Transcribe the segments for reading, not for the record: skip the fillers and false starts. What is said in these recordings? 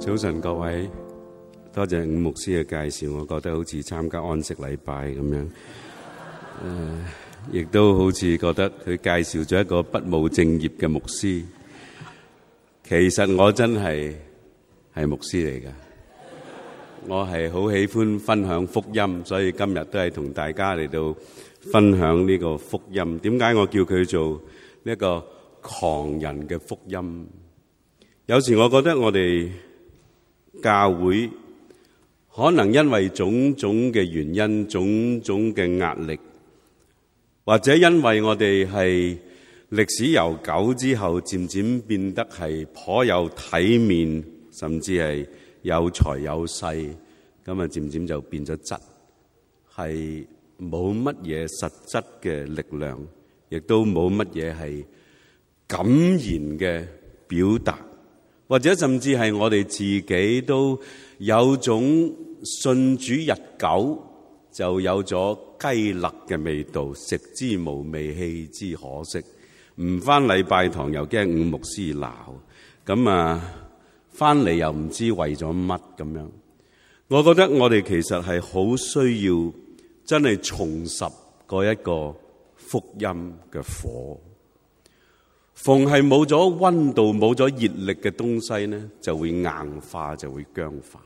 早晨各位，多謝伍牧師嘅介紹，我覺得好似參加安息禮拜咁樣，亦都好似覺得佢介紹咗一個不務正業嘅牧師。其實我真係牧師嚟㗎，我係好喜歡分享福音，所以今日都係同大家嚟到分享呢個福音。點解我叫佢做一個狂人嘅福音？有時我覺得我哋教會可能因為種種嘅原因、種種嘅壓力，或者因為我哋係歷史悠久之後，漸漸變得係頗有體面，甚至係有財有勢，咁啊漸漸就變咗質，係冇乜嘢實質嘅力量，亦都冇乜嘢係敢言嘅表達。或者甚至係我哋自己都有種信主日久就有咗雞肋嘅味道，食之無味，棄之可惜。唔返禮拜堂又驚伍牧師鬧，咁啊返嚟又唔知為咗乜咁樣。我覺得我哋其實係好需要真係重拾嗰一個福音嘅火。逢係冇咗溫度、冇咗熱力嘅東西呢，就會硬化，就會僵化。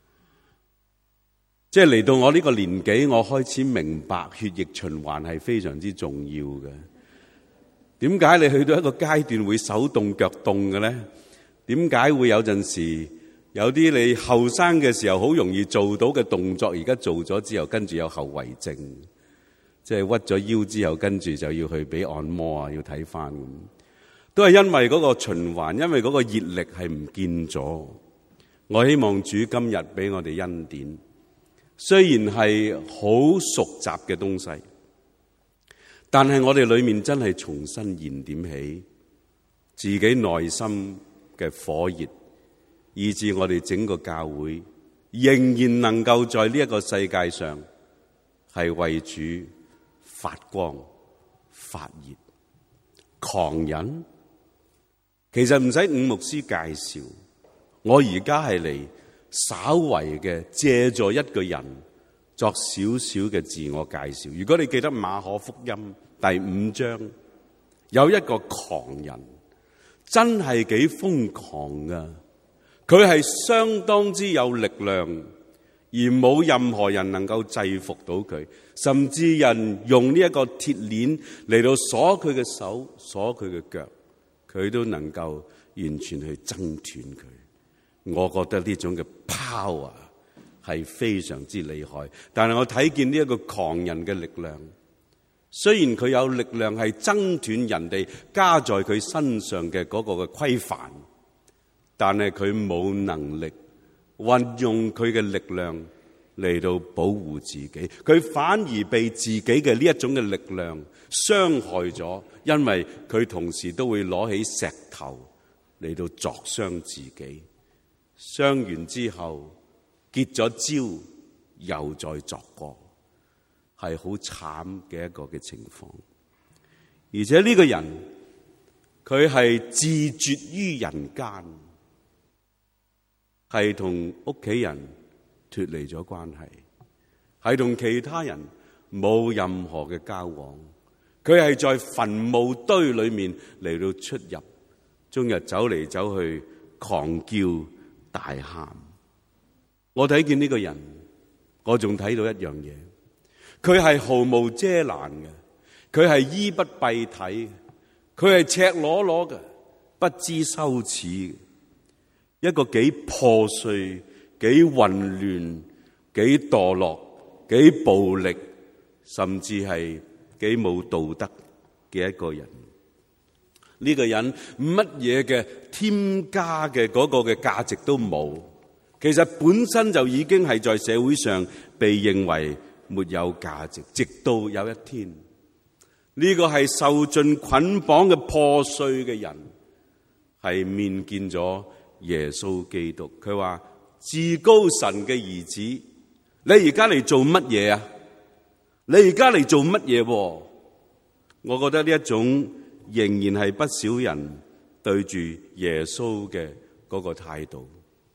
即係嚟到我呢個年紀，我開始明白血液循環係非常之重要嘅。點解你去到一個階段會手凍腳凍嘅呢？點解會有陣時有啲你後生嘅時候好容易做到嘅動作，而家做咗之後跟住有後遺症？即係屈咗腰之後，跟住就要去俾按摩啊，要睇返咁。都係因為嗰個循環，因為嗰個熱力係唔見咗。我希望主今日俾我哋恩典，雖然係好熟習嘅東西，但係我哋裏面真係重新燃點起自己內心嘅火熱，以致我哋整個教會仍然能夠在呢一個世界上係為主發光發熱。狂人其實唔使伍牧師介紹，我而家係嚟稍為嘅借助一個人作少少嘅自我介紹。如果你記得馬可福音第5章，有一個狂人，真係幾瘋狂噶。佢係相當之有力量，而冇任何人能夠制服到佢，甚至人用呢一個鐵鏈嚟到鎖佢嘅手、鎖佢嘅腳，佢都能夠完全去掙斷佢。我覺得呢種嘅 power 係非常之厲害。但係我睇見呢一個狂人嘅力量，雖然佢有力量係掙斷人哋加在佢身上嘅嗰個嘅規範，但係佢冇能力運用佢嘅力量嚟到保護自己，佢反而被自己嘅呢一種嘅力量傷害咗，因為佢同時都會攞起石頭嚟到鑿傷自己，傷完之後結咗焦又再鑿過，係好慘嘅一個嘅情況。而且呢個人佢係自絕於人間，係同屋企人脫離咗關係，係同其他人冇任何嘅交往。佢係在墳墓堆裏面嚟到出入，終日走嚟走去，狂叫大喊。我睇見呢個人，我仲睇到一樣嘢，佢係毫無遮攔嘅，佢係衣不蔽體嘅，佢係赤裸裸嘅，不知羞恥嘅。一個幾破碎、幾混亂、幾墮落、幾暴力，甚至係幾冇道德嘅一個人。呢個人乜嘢嘅添加嘅嗰個嘅價值都冇，其實本身就已經係在社會上被認為沒有價值。直到有一天，呢個係受盡捆綁嘅破碎嘅人，係面見咗耶穌基督。佢話：至高神嘅兒子，你而家嚟做乜嘢啊？你而家嚟做乜嘢？我覺得呢一種仍然係不少人對住耶穌嘅嗰個態度。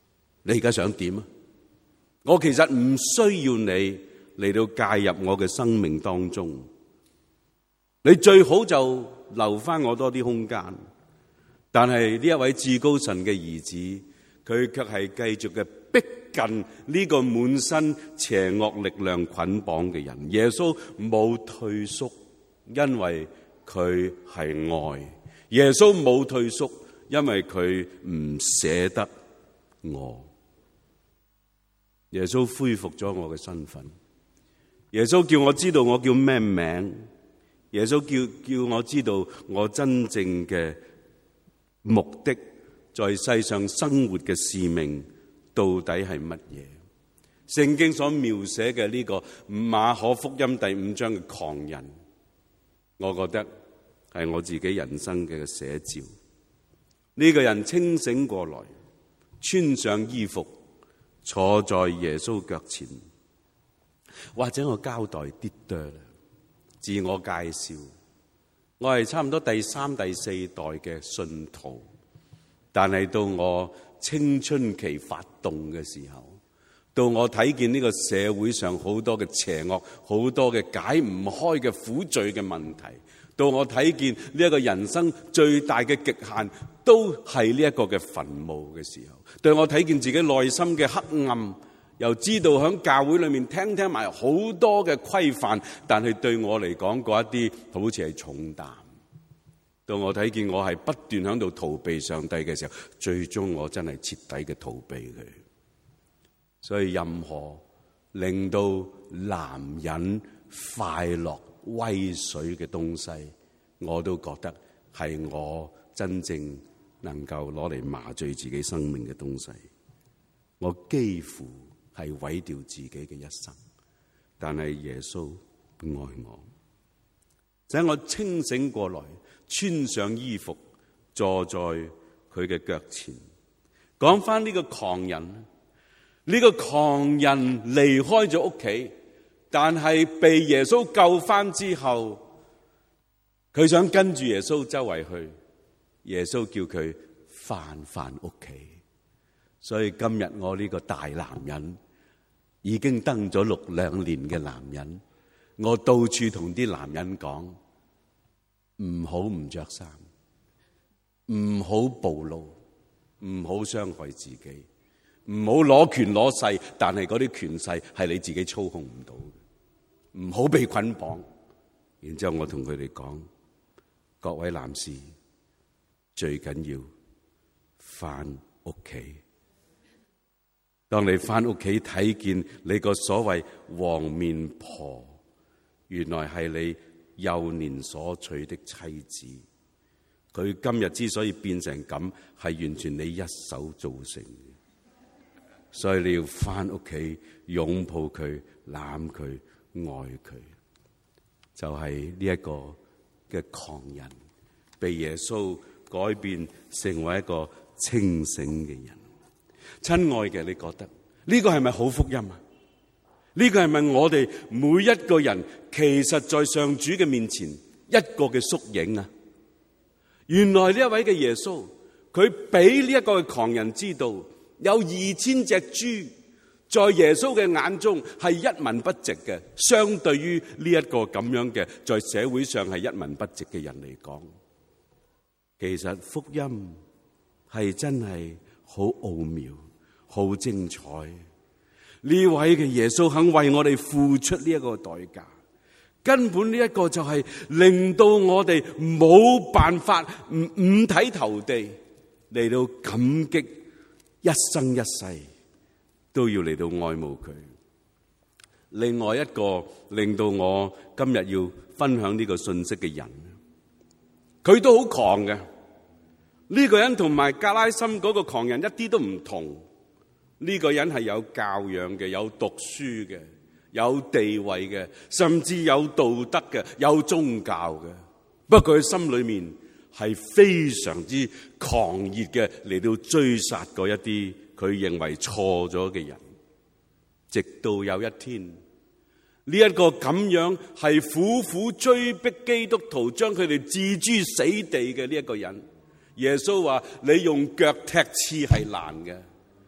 你而家想點啊？我其實唔需要你嚟到介入我嘅生命當中，你最好就留翻我多啲空間。但係呢一位至高神嘅兒子，佢卻係繼續嘅逼近呢個滿身邪惡力量捆綁嘅人。耶穌冇退縮，因為佢係愛。耶穌冇退縮，因為佢唔捨得我。耶穌恢復咗我嘅身份。耶穌叫我知道我叫咩名。耶穌叫我知道我真正嘅目的，在世上生活嘅使命到底係乜嘢？聖經所描寫嘅呢個馬可福音第5章嘅狂人，我覺得係我自己人生嘅寫照。呢個人清醒過來，穿上衣服，坐在耶穌腳前。或者我交代啲多啦，自我介紹，我係差唔多第3、第4代嘅信徒，但係到我青春期發動嘅時候，到我睇見呢個社會上好多嘅邪惡，好多嘅解唔開嘅苦罪嘅問題，到我睇見呢一個人生最大嘅極限都係呢一個嘅墳墓嘅時候，對我睇見自己內心嘅黑暗，又知道喺教會裏面聽埋好多嘅規範，但係對我嚟講嗰一啲好似係重擔。到我睇見我係不斷喺度逃避上帝嘅時候，最終我真係徹底嘅逃避佢。所以任何令到男人快樂威水嘅東西，我都覺得係我真正能夠攞嚟麻醉自己生命嘅東西。我幾乎係毀掉自己嘅一生，但係耶穌愛我，使我清醒過來，穿上衣服，坐在佢嘅腳前。講翻呢個狂人，呢個狂人離開咗屋企，但係被耶穌救翻之後，佢想跟住耶穌周圍去，耶穌叫佢翻屋企。所以今日我呢個大男人，已經登咗2年嘅男人，我到處同啲男人講，唔好唔着衫，唔好暴露，唔好傷害自己，唔好攞權攞勢，但係嗰啲權勢係你自己操控唔到嘅，唔好被捆綁。然之後我同佢哋講，各位男士最緊要返屋企。當你返屋企睇見你個所謂黃面婆，原來係你幼年所娶的妻子，佢今日之所以變成咁，係完全你一手造成嘅。所以你要返屋企擁抱佢、攬佢、愛佢，就係呢一個嘅狂人被耶穌改變成為一個清醒嘅人。親愛嘅，你覺得呢個係咪好福音啊？呢個係咪我哋每一個人其實在上主嘅面前一個嘅縮影啊？原來呢一位嘅耶穌，佢俾呢一個嘅狂人知道，有2000隻豬在耶穌嘅眼中係一文不值嘅，相對於呢一個咁樣嘅在社會上係一文不值嘅人嚟講，其實福音係真係好奧妙、好精彩。呢位嘅耶穌肯為我哋付出呢一個代價，根本呢一個就係令到我哋冇辦法五體投地嚟到感激，一生一世都要嚟到愛慕佢。另外一個令到我今日要分享呢個信息嘅人，佢都好狂嘅。呢個人同埋格拉森嗰個狂人一啲都唔同。呢個人係有教養嘅，有讀書嘅，有地位嘅，甚至有道德嘅，有宗教嘅。不過佢心裏面係非常之狂熱嘅，嚟到追殺嗰一啲佢認為錯咗嘅人。直到有一天，呢一個咁樣係苦苦追逼基督徒，將佢哋置諸死地嘅呢一個人，耶穌話：你用腳踢刺係難嘅，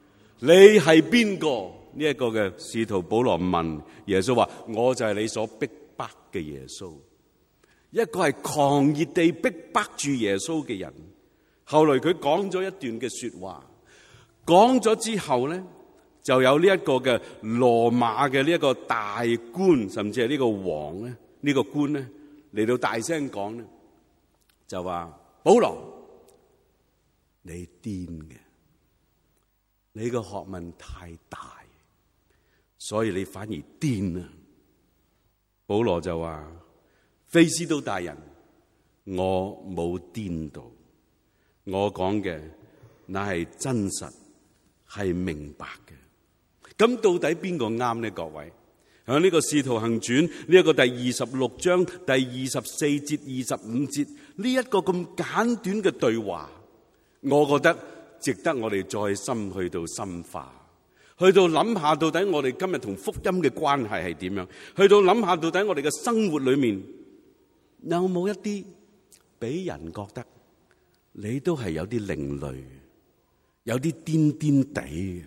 你係邊個？呢一個嘅使徒保羅問耶穌話：我就係你所逼迫嘅耶穌。一個係狂熱地逼迫住耶穌嘅人。後來佢講咗一段嘅說話，講咗之後咧，就有呢一個嘅羅馬嘅呢一個大官，甚至係呢個王咧，呢個官咧嚟到大聲講咧，就話：保羅，你癲嘅，你個學問太大，所以你反而癲啊！保羅就話：非斯都大人，我冇顛倒，我講嘅乃係真實，係明白嘅。咁到底邊個啱呢？各位，喺呢個《使徒行傳》呢一個第26章第24節、25節呢一個咁簡短嘅對話，我覺得值得我哋再深去到深化，去到諗下到底我哋今日同福音嘅關係係點樣，去到諗下到底我哋嘅生活裏面有冇一啲俾人覺得你都係有啲另類，有啲癲癲地嘅。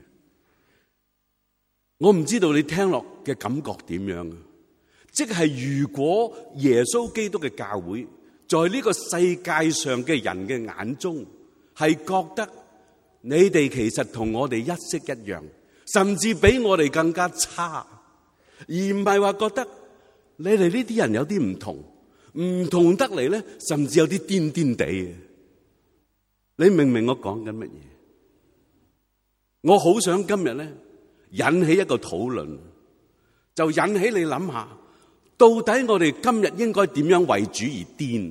我唔知道你聽落嘅感覺點樣啊？即係如果耶穌基督嘅教會在呢個世界上嘅人嘅眼中係覺得你哋其實同我哋一式一樣，甚至比我哋更加差，而唔係話覺得你哋呢啲人有啲唔同得嚟咧，甚至有啲癲癲地嘅。你明唔明我講緊乜嘢？我好想今日咧引起一個討論，就引起你諗下，到底我哋今日應該點樣為主而癲？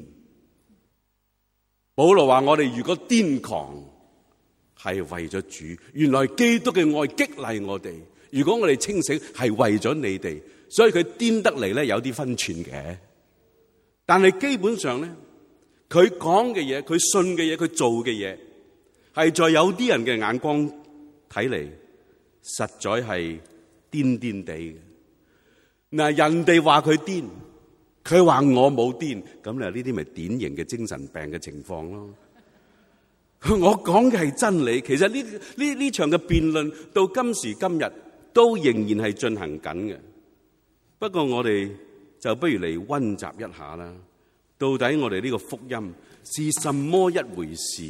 保羅話：我哋如果癲狂，係為咗主。原來基督嘅愛激勵我哋。如果我哋清醒，係為咗你哋，所以佢癲得嚟咧有啲分寸嘅。但係基本上咧，佢講嘅嘢、佢信嘅嘢、佢做嘅嘢，係在有啲人嘅眼光睇嚟，實在係癲癲地嘅。嗱，人哋話佢癲，佢話我冇癲，咁呢啲咪典型嘅精神病嘅情況咯。我講嘅係真理，其實呢場嘅辯論到今時今日都仍然係進行緊嘅。不過我哋就不如嚟溫習一下啦，到底我哋呢個福音是什麼一回事？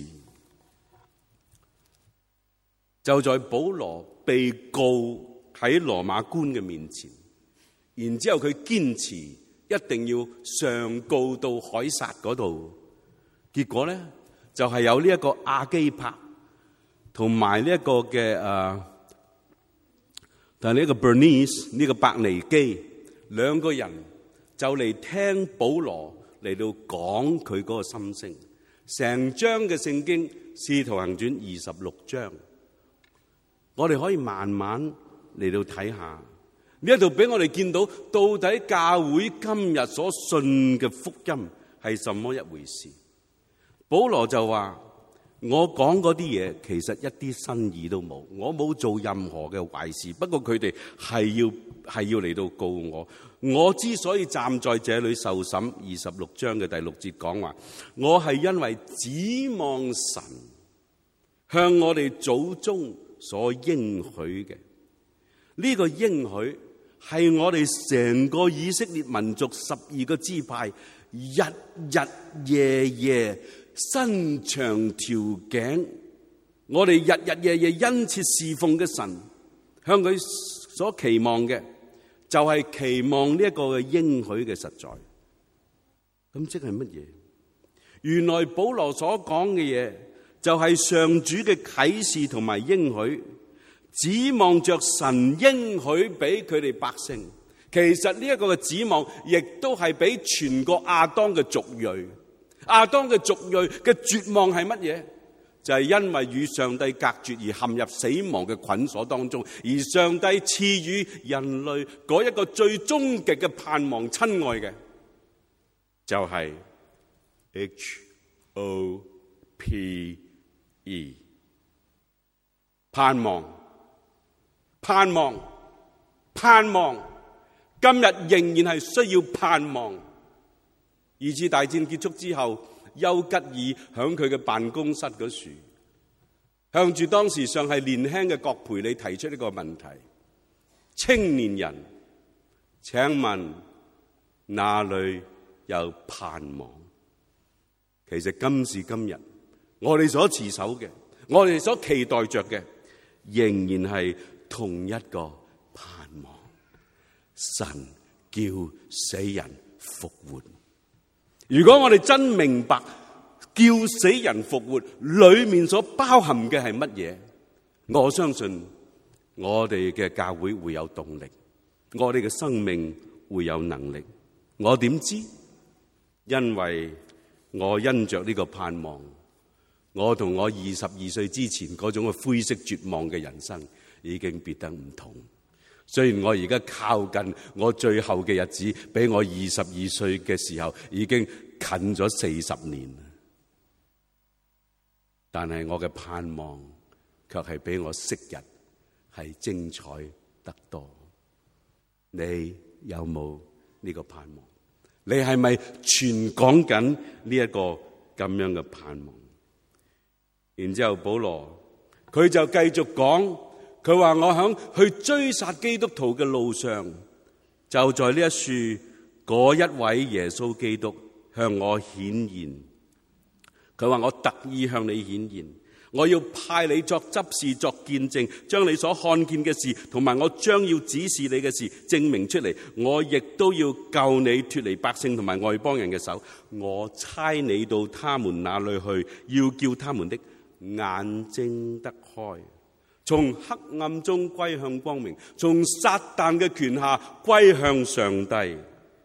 就在保羅被告喺羅馬官嘅面前，然之後佢堅持一定要上告到凱撒嗰度，結果咧就係有呢一個亞基帕同埋呢一個嘅但係呢個 Bernice 呢個伯尼基兩個人就嚟聽保羅嚟到講佢嗰個心聲，成章嘅聖經《使徒行傳》26章。我哋可以慢慢嚟到睇下呢一度，俾我哋見到到底教會今日所信嘅福音係什麼一回事。保羅就話：我講嗰啲嘢其實一啲新意都冇，我冇做任何嘅壞事。不過佢哋係要嚟到告我。我之所以站在這裏受審，26章嘅第6節講話，我係因為指望神向我哋祖宗所應許嘅。呢個應許係我哋成個以色列民族12個支派日日夜夜伸長條頸，我哋日日夜夜殷切侍奉嘅神，向佢所期望嘅就係期望呢一個嘅應許嘅實在。咁即係乜嘢？原來保羅所講嘅嘢就係上主嘅啟示同埋應許，指望着神應許俾佢哋百姓。其實呢一個嘅指望，亦都係俾全個亞當嘅族裔。亞當嘅族裔嘅絕望係乜嘢？就係因為與上帝隔絕而陷入死亡嘅捆鎖當中，而上帝賜予人類嗰一個最終極嘅盼望，親愛嘅，就係 HOPE， 盼望，盼望，盼望。今日仍然係需要盼望。二次大戰結束之後，丘吉爾響佢嘅辦公室嗰處向住當時尚係年輕嘅葛培理提出呢個問題：青年人，請問哪裏有盼望？其實今時今日，我哋所持守嘅，我哋所期待着嘅，仍然係同一個盼望。神叫死人復活。如果我哋真明白叫死人復活裏面所包含嘅係乜嘢，我相信我哋嘅教會會有動力，我哋嘅生命會有能力。我點知？因為我因着呢個盼望，我同我22歲之前嗰種嘅灰色絕望嘅人生已經變得唔同。雖然我而家靠近我最後嘅日子，比我22歲嘅時候已經近咗40年，但係我嘅盼望卻係比我昔日係精彩得多。你有冇呢個盼望？你係咪全講緊呢一個咁樣嘅盼望？然之後保羅佢就繼續講，佢話我響去追殺基督徒嘅路上，就在呢一處嗰一位耶穌基督向我顯現。佢話我特意向你顯現，我要派你作執事作見證，將你所看見嘅事同埋我將要指示你嘅事證明出嚟。我亦都要救你脫離百姓同埋外邦人嘅手。我差你到他們那裏去，要叫他們的眼睛得開，從黑暗中歸向光明，從撒旦嘅權下歸向上帝。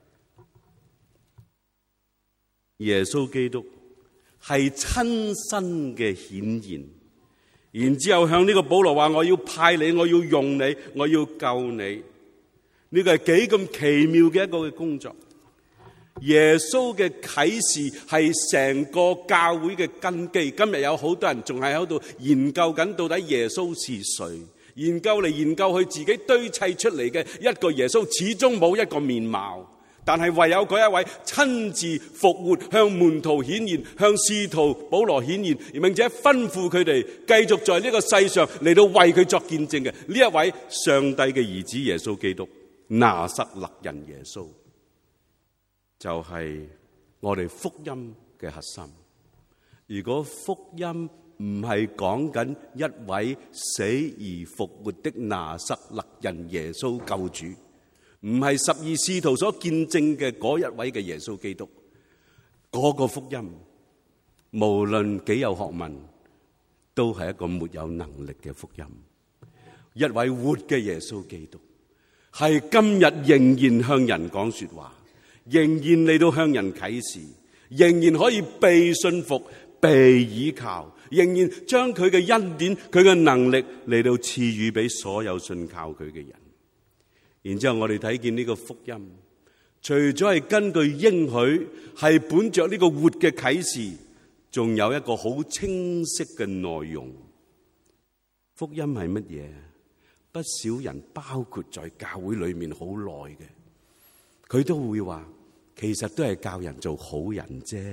耶穌基督係親身嘅顯現，然之後向呢個保羅話：我要派你，我要用你，我要救你。呢個係幾咁奇妙嘅一個嘅工作。耶穌嘅啟示係成個教會嘅根基。今日有好多人仲係喺度研究緊到底耶穌是誰，研究嚟研究去，自己堆砌出嚟嘅一個耶穌始終冇一個面貌。但係唯有嗰一位親自復活，向門徒顯現，向使徒保羅顯現，並且吩咐佢哋繼續在呢個世上嚟到為佢作見證嘅呢一位上帝嘅兒子耶穌基督，拿撒勒人耶穌，就係我哋福音嘅核心。如果福音唔係講緊一位死而復活的拿撒勒人耶穌救主，唔係12使徒所見證嘅嗰一位嘅耶穌基督，嗰個福音無論幾有學問，都係一個沒有能力嘅福音。一位活嘅耶穌基督，係今日仍然向人講說話，仍然嚟到向人啟示，仍然可以被信服、被倚靠，仍然將佢嘅恩典、佢嘅能力嚟到賜予俾所有信靠佢嘅人。然之後我哋睇見呢個福音，除咗係根據應許，係本着呢個活嘅啟示，仲有一個好清晰嘅內容。福音係乜嘢？不少人包括在教會裏面好耐嘅，佢都會話，其實都係教人做好人啫。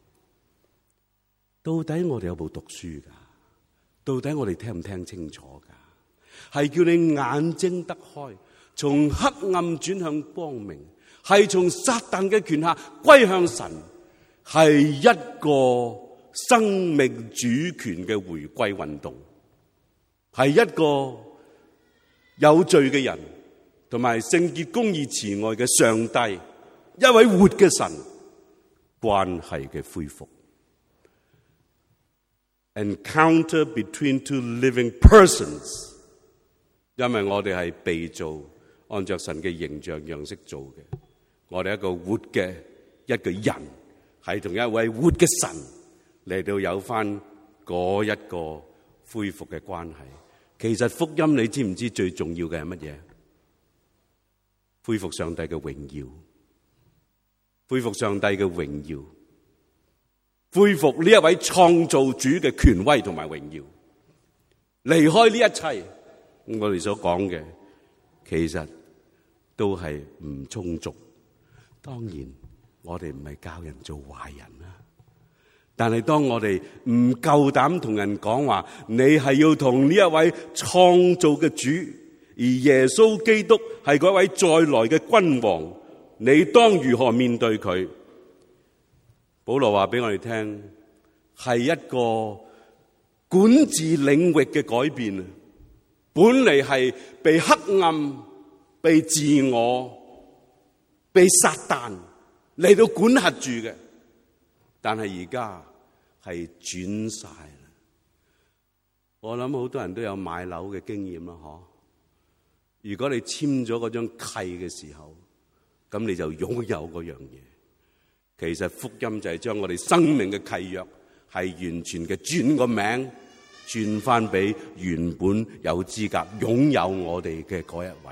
到底我哋有冇讀書噶？到底我哋聽唔聽清楚噶？係叫你眼睛得開，從黑暗轉向光明，係從撒旦嘅權下歸向神，係一個生命主權嘅回歸運動，係一個有罪嘅人同埋聖潔公義慈愛嘅上帝，一位活嘅神關係嘅恢復。Encounter between two living persons， 因為我哋係被造按照神嘅形象樣式做嘅，我哋一個活嘅一個人係同一位活嘅神嚟到有翻嗰一個恢復嘅關係。其實福音你知唔知最重要嘅係乜嘢？恢復上帝嘅榮耀，恢復上帝嘅榮耀，恢復呢一位創造主嘅權威同埋榮耀。離開呢一切，我哋所講嘅其實都係唔充足。當然我哋唔係教人做壞人啦， 但係當我哋唔夠膽同人講話，你係要同呢一位創造嘅主，而耶穌基督係嗰位再來嘅君王，你當如何面對佢？保羅話俾我哋聽，係一個管治領域嘅改變。本嚟係被黑暗、被自我、被撒旦嚟到管轄住嘅，但係而家係轉晒啦。我諗好多人都有買樓嘅經驗啦，嗬。如果你簽咗嗰張契嘅時候，咁你就擁有嗰樣嘢。其實福音就係將我哋生命嘅契約係完全嘅轉個名，轉翻俾原本有資格擁有我哋嘅嗰一位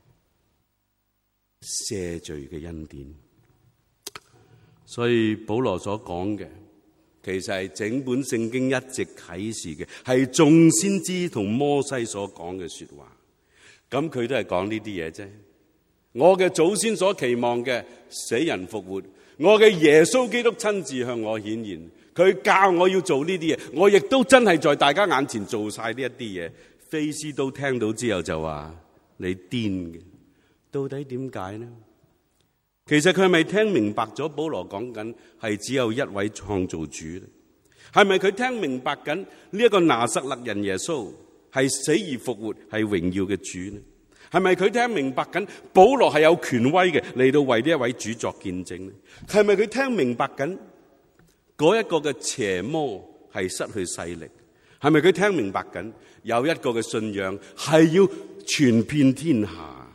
赦罪嘅恩典。所以保羅所講嘅，其實係整本聖經一直啟示嘅，係眾先知同摩西所講嘅說話。咁佢都係講呢啲嘢啫。我嘅祖先所期望嘅死人復活，我嘅耶穌基督親自向我顯現，佢教我要做呢啲嘢，我亦都真係在大家眼前做晒呢一啲嘢。菲斯都聽到之後就話：你癲嘅，到底點解呢？其實佢係咪聽明白咗保羅講緊係只有一位創造主咧？係咪佢聽明白緊呢一個拿撒勒人耶穌係死而復活係榮耀嘅主呢？係咪佢聽明白緊保羅係有權威嘅嚟到為呢一位主作見證呢？係咪佢聽明白緊嗰一個嘅邪魔係失去勢力？係咪佢聽明白緊有一個嘅信仰係要傳遍天下？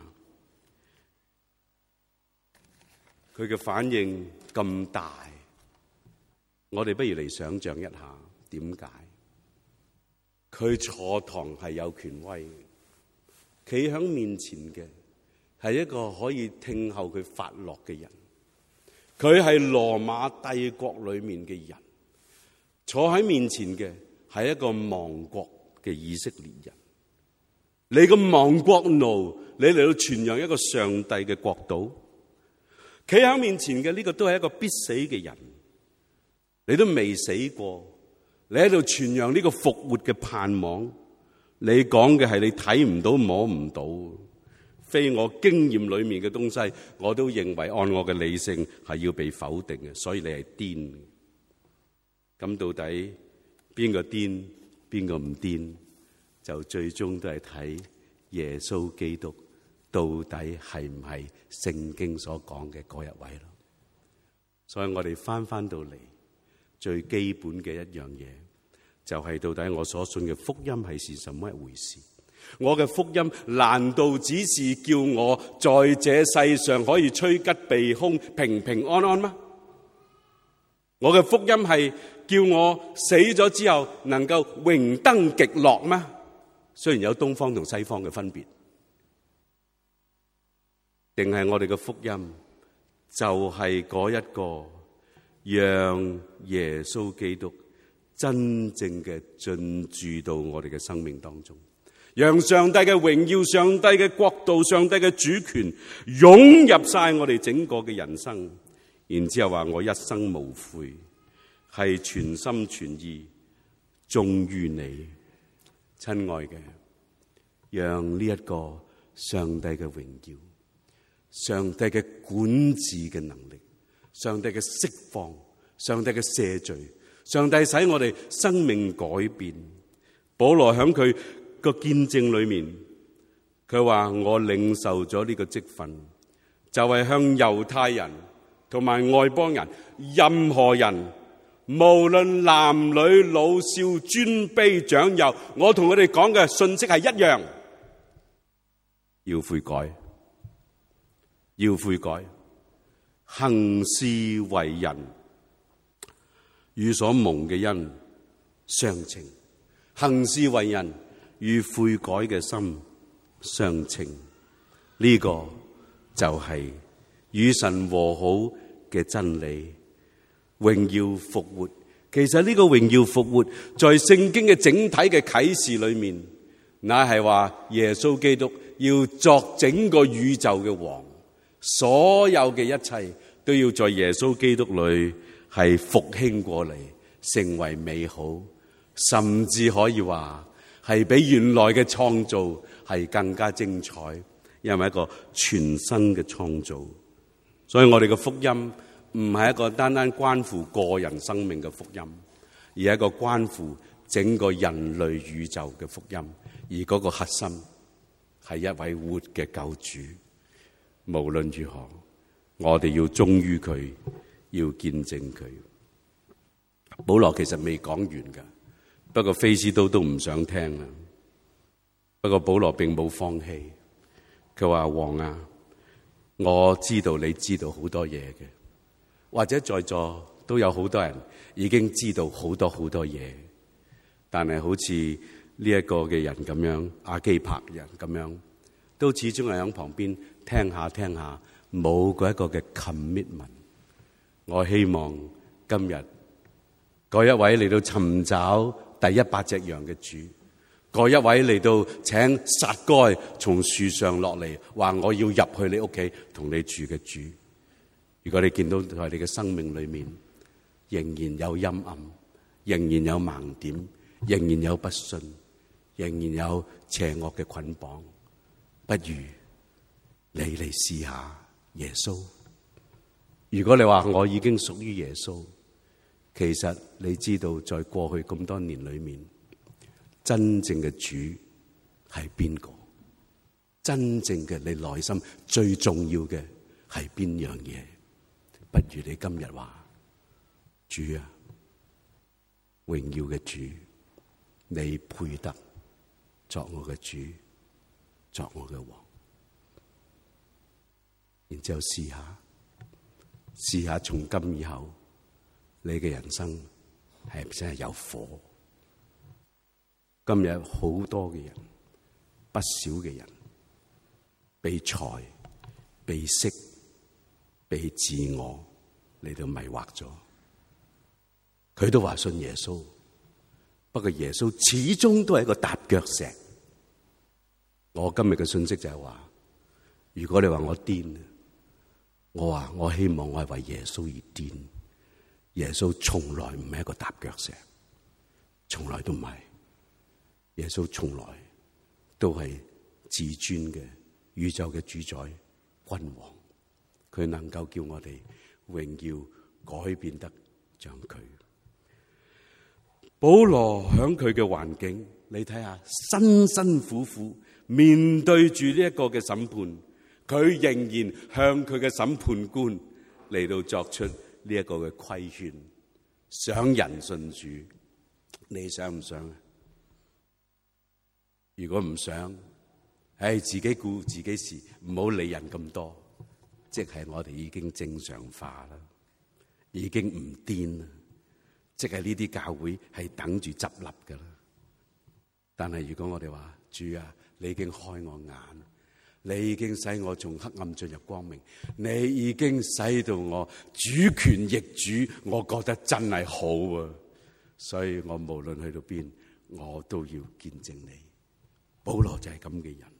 佢嘅反應咁大，我哋不如嚟想象一下點解？佢坐堂係有權威嘅，企喺面前嘅係一個可以聽候佢發落嘅人，佢係羅馬帝國裏面嘅人，坐喺面前嘅係一個亡國嘅以色列人。你個亡國奴，你嚟到傳揚一個上帝嘅國度，企喺面前嘅呢個都係一個必死嘅人，你都未死過，你喺度傳揚呢個復活嘅盼望。你講嘅係你睇唔到摸唔到，非我經驗裏面嘅東西，我都認為按我嘅理性係要被否定嘅，所以你係癲。咁到底邊個癲邊個唔癲，就最終都係睇耶穌基督到底係唔係聖經所講嘅嗰一位咯。所以我哋翻到嚟最基本嘅一樣嘢，就係到底我所信嘅福音係什麼一回事？我嘅福音難道只是叫我在這世上可以趨吉避凶、平平安安嗎？我嘅福音係叫我死咗之後能夠榮登極樂嗎？雖然有東方同西方嘅分別，定係我哋嘅福音就係嗰一個讓耶穌基督真正嘅進駐到我哋嘅生命當中，讓上帝嘅榮耀、上帝嘅國度、上帝嘅主權湧入晒我哋整個嘅人生，然之後話我一生無悔，係全心全意忠於你，親愛嘅，讓呢一個上帝嘅榮耀、上帝嘅管治嘅能力、上帝嘅釋放、上帝嘅赦罪、上帝使我哋生命改變。保羅喺佢個見證裏面，佢話我領受咗呢個職分，就係向猶太人同埋外邦人，任何人，無論男女老少尊卑長幼，我同佢哋講嘅信息係一樣，要悔改，要悔改，行事為人與所蒙嘅恩相稱，行事為人與悔改嘅心相稱，呢個就係與神和好嘅真理。榮耀復活，其實呢個榮耀復活在聖經嘅整體嘅啟示裏面，乃係話耶穌基督要作整個宇宙嘅王，所有嘅一切都要在耶穌基督裏係復興過嚟， 成為美好，甚至可以話係比原來嘅創造係更加精彩，因為一個全新嘅創造。所以我哋嘅福音唔係一個單單關乎個人生命嘅福音，而係一個關乎整個人類宇宙嘅福音。而嗰個核心係一位活嘅救主。無論如何，我哋要忠於佢，要見證佢。保羅其實未講完噶，不過菲斯都唔想聽啦。不過保羅並冇放棄，佢話：王啊，我知道你知道好多嘢嘅，或者在座都有好多人已經知道好多嘢，但係好似呢一個嘅人咁樣，亞基帕人咁樣，都始終係喺旁邊聽下，冇嗰一個嘅 commitment。我希望今日嗰一位嚟到尋找第100隻羊嘅主，嗰一位嚟到請撒該從樹上落嚟，話我要入去你屋企同你住嘅主。如果你見到喺你嘅生命裏面仍然有陰暗，仍然有盲點，仍然有不信，仍然有邪惡嘅捆綁，不如你嚟試下耶穌。如果你話我已經屬於耶穌，其實你知道在過去咁多年裏面，真正嘅主係邊個？真正嘅你內心最重要嘅係邊樣嘢？不如你今日話，主啊，榮耀嘅主，你配得作我嘅主，作我嘅王。然之後試下從今以後，你嘅人生係唔係有火？今日好多嘅人，不少嘅人，被財、被色、被自我嚟到迷惑咗。佢都話信耶穌，不過耶穌始終都係一個踏腳石。我今日嘅信息就係話，如果你話我癲，我話我希望我係為耶穌而癲。耶穌從來唔係一個踏腳石，從來都唔係。耶穌從來都係至尊嘅宇宙嘅主宰君王，佢能夠叫我哋榮耀改變得像佢。保羅響佢嘅環境，你睇下辛辛苦苦面對住呢一個嘅審判，佢仍然向佢嘅審判官嚟到作出呢一個嘅規勸，想人信主。你想唔想啊？如果唔想，自己顧自己事，唔好理人咁多，即係我哋已經正常化啦，已經唔癲啦，即係呢啲教會係等住執笠噶啦。但係如果我哋話，主啊，你已經開我眼，你已經使我從黑暗進入光明，你已經使到我主權易主，我覺得真係好啊！所以我無論去到邊，我都要見證你。保羅就係咁嘅人。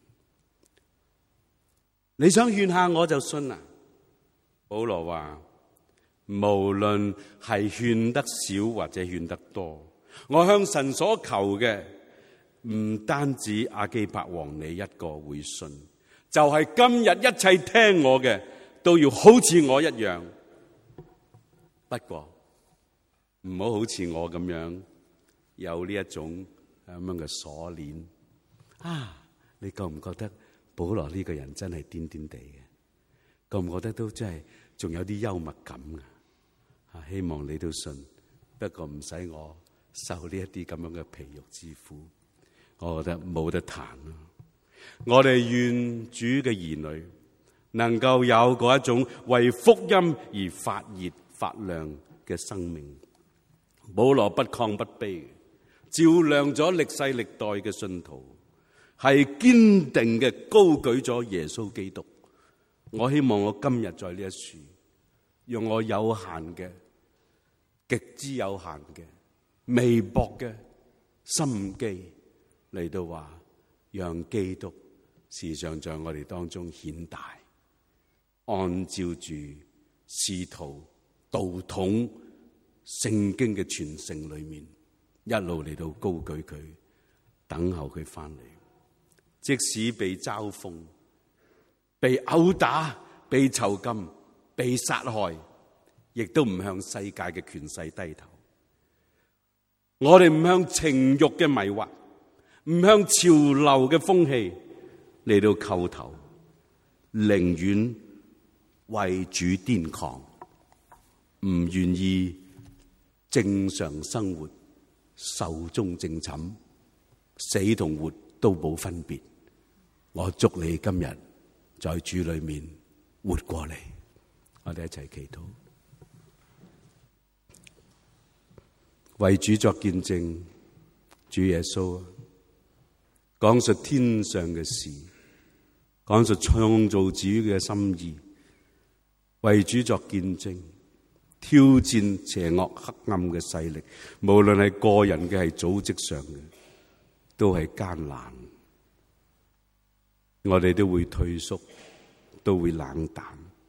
你想勸下我就信啦。保羅話，無論係勸得少或者勸得多，我向神所求嘅唔單止亞基帕王你一個會信，就係今日一切聽我嘅都要好似我一樣。不過唔好好似我咁樣有呢一種咁樣嘅鎖鏈。你覺唔覺得保羅呢個人真係癲癲地嘅？覺唔覺得都真係仲有啲幽默感啊？希望你都信，不過唔使我受呢一啲咁樣嘅皮肉之苦，我覺得冇得彈咯。我哋願主嘅兒女能夠有嗰一種為福音而發熱發亮嘅生命。保羅不亢不卑，照亮咗歷世歷代嘅信徒，係堅定嘅高舉咗耶穌基督。我希望我今日在呢一處，用我有限嘅、極之有限嘅、微薄嘅心機嚟到話，讓基督時常在我哋當中顯大，按照住使徒道統聖經嘅傳承裏面，一路嚟到高舉佢，等候佢翻嚟。即使被嘲諷、被毆打、被囚禁、被殺害，亦都唔向世界嘅權勢低頭。我哋唔向情慾嘅迷惑，唔向潮流嘅風氣嚟到叩頭，寧願為主癲狂，唔願意正常生活，壽終正寢，死同活都冇分別。我祝你今日在主裏面活過嚟。我哋一齊祈禱，為主作見證。主耶穌講述天上嘅事，講述創造主嘅心意，為主作見證，挑戰邪惡黑暗嘅勢力，無論係個人嘅係組織上嘅，都係艱難。我哋都會退縮，都會冷淡，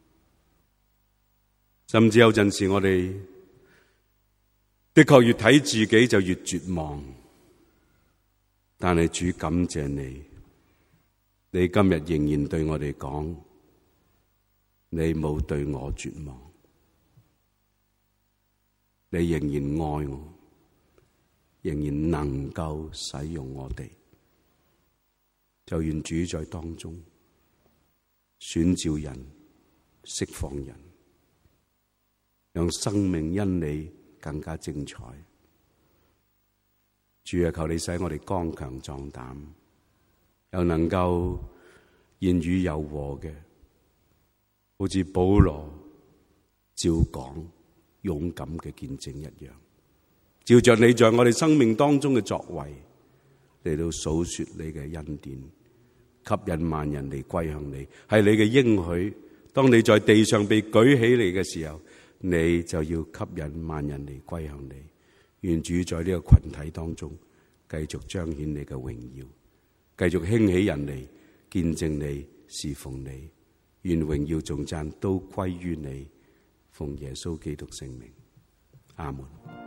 甚至有陣時我哋的確越睇自己就越絕望。但係主感謝你，你今日仍然對我哋講，你冇對我絕望，你仍然愛我，仍然能夠使用我哋。就願主在當中選召人、釋放人，讓生命因你更加精彩。主啊，求你使我哋剛強壯膽，又能夠言語柔和嘅，好似保羅照講勇敢嘅見證一樣，照着你在我哋生命當中嘅作為嚟到數說你嘅恩典，吸引萬人嚟歸向你。係你嘅應許，當你在地上被舉起嚟嘅時候，你就要吸引萬人嚟歸向你。願主在呢個群體當中繼續彰顯你嘅榮耀，繼續興起人嚟見證你、侍奉你。願榮耀頌讚都歸於你，奉耶穌基督聖名，阿門。